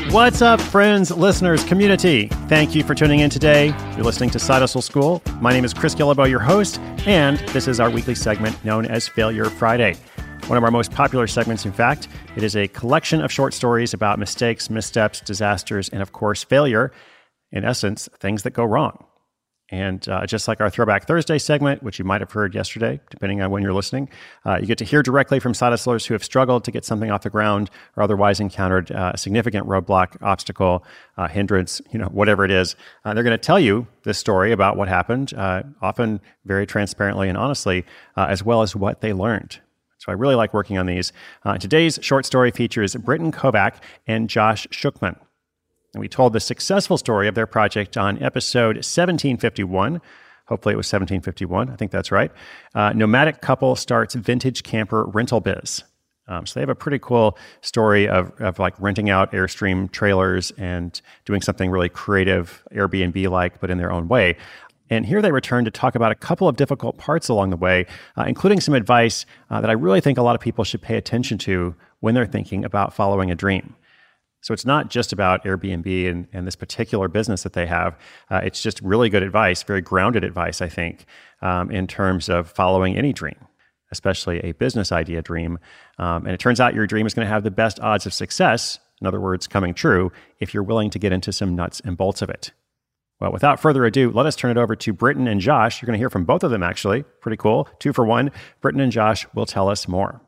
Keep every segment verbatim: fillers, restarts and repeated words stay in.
What's up, friends, listeners, community? Thank you for tuning in today. You're listening to Side Hustle School. My name is Chris Guillebeau, your host, and this is our weekly segment known as Failure Friday. One of our most popular segments, in fact. It is a collection of short stories about mistakes, missteps, disasters, and of course, failure. In essence, things that go wrong. And uh, just like our Throwback Thursday segment, which you might have heard yesterday, depending on when you're listening, uh, you get to hear directly from side hustlers who have struggled to get something off the ground or otherwise encountered uh, a significant roadblock, obstacle, uh, hindrance, you know, whatever it is. Uh, they're going to tell you this story about what happened, uh, often very transparently and honestly, uh, as well as what they learned. So I really like working on these. Uh, today's short story features Britton Kovac and Josh Shookman. And we told the successful story of their project on episode seventeen fifty-one. Hopefully it was seventeen fifty-one. I think that's right. Uh, nomadic couple starts vintage camper rental biz. Um, so they have a pretty cool story of, of like renting out Airstream trailers and doing something really creative, Airbnb-like, but in their own way. And here they return to talk about a couple of difficult parts along the way, uh, including some advice uh, that I really think a lot of people should pay attention to when they're thinking about following a dream. So it's not just about Airbnb and, and this particular business that they have. Uh, it's just really good advice, very grounded advice, I think, um, in terms of following any dream, especially a business idea dream. Um, and it turns out your dream is going to have the best odds of success, in other words, coming true, if you're willing to get into some nuts and bolts of it. Well, without further ado, let us turn it over to Britton and Josh. You're going to hear from both of them, actually. Pretty cool. Two for one. Britton and Josh will tell us more.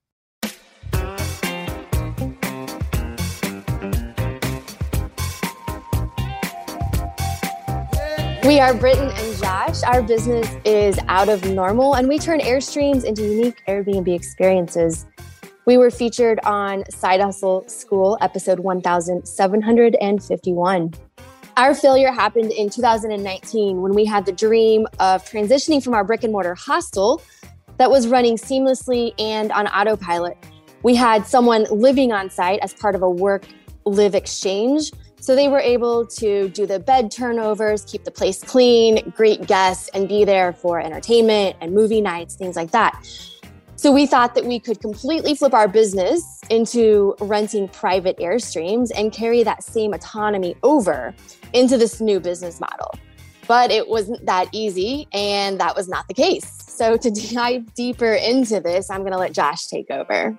We are Britton and Josh. Our business is Out of Normal, and we turn Airstreams into unique Airbnb experiences. We were featured on Side Hustle School, episode one thousand seven hundred fifty-one. Our failure happened in two thousand nineteen when we had the dream of transitioning from our brick and mortar hostel that was running seamlessly and on autopilot. We had someone living on site as part of a work-live exchange. So they were able to do the bed turnovers, keep the place clean, greet guests, and be there for entertainment and movie nights, things like that. So we thought that we could completely flip our business into renting private Airstreams and carry that same autonomy over into this new business model. But it wasn't that easy, and that was not the case. So to dive deeper into this, I'm going to let Josh take over.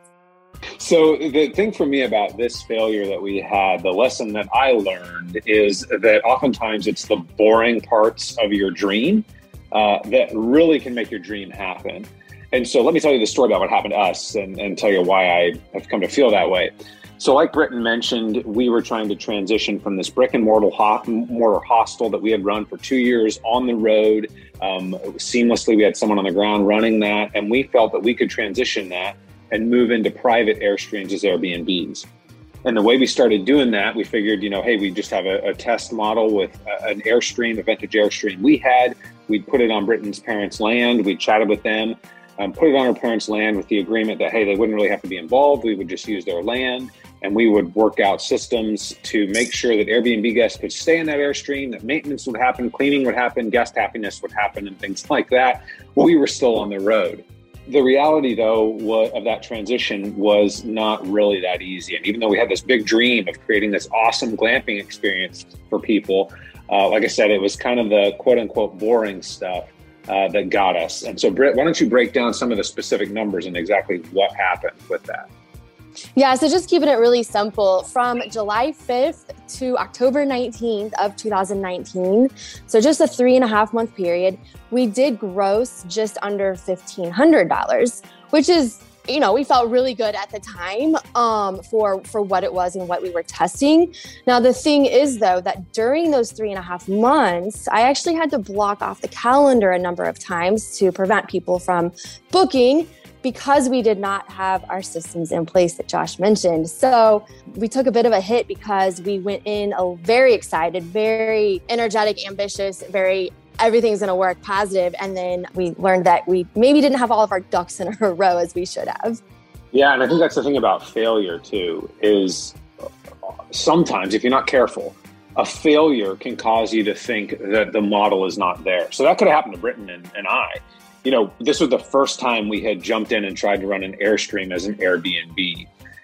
So the thing for me about this failure that we had, the lesson that I learned is that oftentimes it's the boring parts of your dream uh, that really can make your dream happen. And so let me tell you the story about what happened to us and, and tell you why I have come to feel that way. So like Britton mentioned, we were trying to transition from this brick and mortar, ho- mortar hostel that we had run for two years on the road. Um, seamlessly, we had someone on the ground running that, and we felt that we could transition that and move into private Airstreams as Airbnbs. And the way we started doing that, we figured, you know, hey, we just have a, a test model with a, an Airstream, a vintage Airstream we had. We'd put it on Britton's parents' land. We chatted with them, um, put it on our parents' land with the agreement that, hey, they wouldn't really have to be involved. We would just use their land, and we would work out systems to make sure that Airbnb guests could stay in that Airstream, that maintenance would happen, cleaning would happen, guest happiness would happen, and things like that. Well, we were still on the road. The reality, though, of that transition was not really that easy. And even though we had this big dream of creating this awesome glamping experience for people, uh, like I said, it was kind of the quote unquote boring stuff uh, that got us. And so, Britt, why don't you break down some of the specific numbers and exactly what happened with that? Yeah, so just keeping it really simple, from July fifth to October nineteenth of two thousand nineteen, so just a three and a half month period, we did gross just under fifteen hundred dollars, which is, you know, we felt really good at the time um, for, for what it was and what we were testing. Now, the thing is, though, that during those three and a half months, I actually had to block off the calendar a number of times to prevent people from booking, because we did not have our systems in place that Josh mentioned. So we took a bit of a hit because we went in a very excited, very energetic, ambitious, very everything's going to work positive. And then we learned that we maybe didn't have all of our ducks in a row as we should have. Yeah, and I think that's the thing about failure too, is sometimes if you're not careful, a failure can cause you to think that the model is not there. So that could have happened to Britton and, and I. You know, this was the first time we had jumped in and tried to run an Airstream as an Airbnb.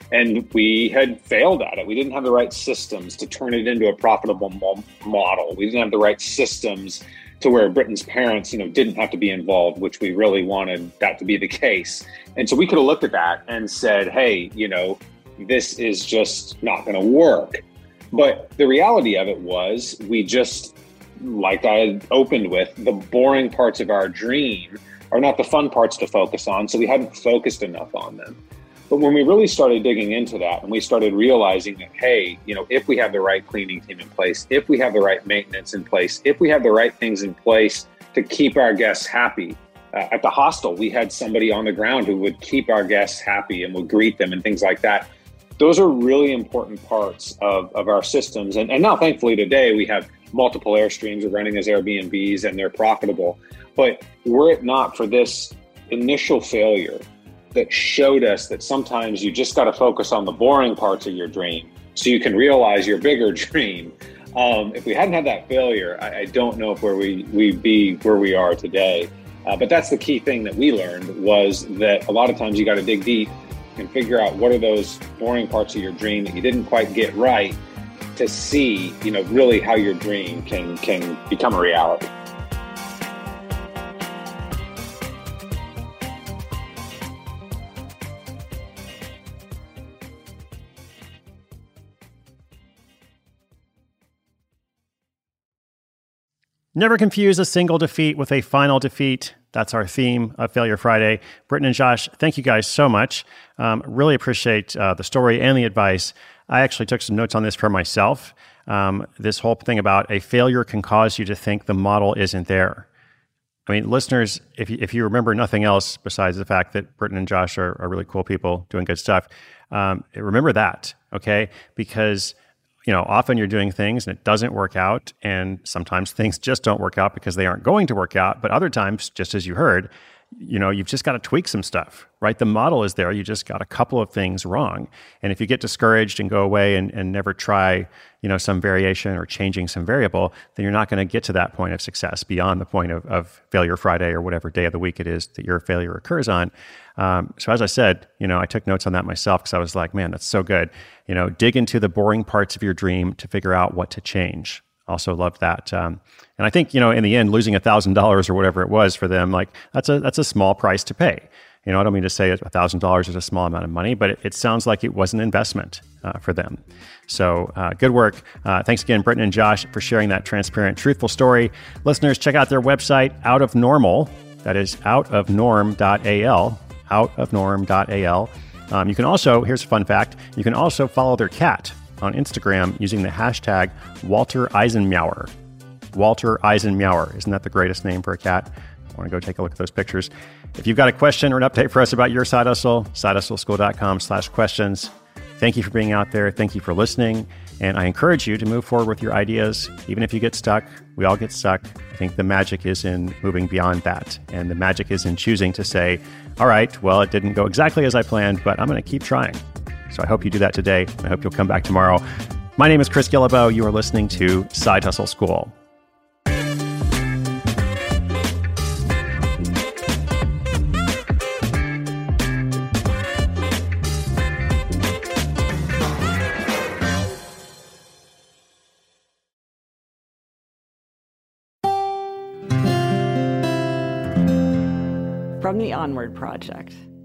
And we had failed at it. We didn't have the right systems to turn it into a profitable mo- model. We didn't have the right systems to where Britton's parents, you know, didn't have to be involved, which we really wanted that to be the case. And so we could have looked at that and said, hey, you know, this is just not going to work. But the reality of it was we just, like I had opened with, the boring parts of our dream are not the fun parts to focus on. So we hadn't focused enough on them. But when we really started digging into that and we started realizing that, hey, you know, if we have the right cleaning team in place, if we have the right maintenance in place, if we have the right things in place to keep our guests happy, uh, at the hostel, we had somebody on the ground who would keep our guests happy and would greet them and things like that. Those are really important parts of, of our systems. And, and now, thankfully, today we have multiple Airstreams are running as Airbnbs and they're profitable. But were it not for this initial failure that showed us that sometimes you just got to focus on the boring parts of your dream so you can realize your bigger dream. Um, if we hadn't had that failure, I, I don't know if where we, we'd be where we are today. Uh, but that's the key thing that we learned was that a lot of times you got to dig deep and figure out what are those boring parts of your dream that you didn't quite get right to see, you know, really how your dream can, can become a reality. Never confuse a single defeat with a final defeat. That's our theme of Failure Friday. Britton and Josh, thank you guys so much. Um, really appreciate uh, the story and the advice. I actually took some notes on this for myself. Um, this whole thing about a failure can cause you to think the model isn't there. I mean, listeners, if you, if you remember nothing else besides the fact that Britton and Josh are, are really cool people doing good stuff, um, remember that, okay? Because you know, often you're doing things and it doesn't work out, and sometimes things just don't work out because they aren't going to work out. But other times, just as you heard, you know, you've just got to tweak some stuff, right? The model is there. You just got a couple of things wrong. And if you get discouraged and go away and, and never try, you know, some variation or changing some variable, then you're not going to get to that point of success beyond the point of, of Failure Friday or whatever day of the week it is that your failure occurs on. Um, so as I said, you know, I took notes on that myself because I was like, man, that's so good. You know, dig into the boring parts of your dream to figure out what to change. Also loved that. Um, and I think, you know, in the end, losing a thousand dollars or whatever it was for them, like that's a, that's a small price to pay. You know, I don't mean to say a thousand dollars is a small amount of money, but it, it sounds like it was an investment uh, for them. So uh, good work. Uh, thanks again, Britton and Josh, for sharing that transparent, truthful story. Listeners, check out their website, Out of Normal. That is out of norm dot a l, out of norm dot a l. Um, you can also, here's a fun fact, you can also follow their cat on Instagram using the hashtag Walter Eisenmeower. Walter Eisenmeower. Isn't that the greatest name for a cat? I want to go take a look at those pictures. If you've got a question or an update for us about your side hustle, side hustle school dot com slash questions. Thank you for being out there. Thank you for listening. And I encourage you to move forward with your ideas. Even if you get stuck, we all get stuck. I think the magic is in moving beyond that. And the magic is in choosing to say, all right, well, it didn't go exactly as I planned, but I'm going to keep trying. So I hope you do that today. I hope you'll come back tomorrow. My name is Chris Guillebeau. You are listening to Side Hustle School. From the Onward Project.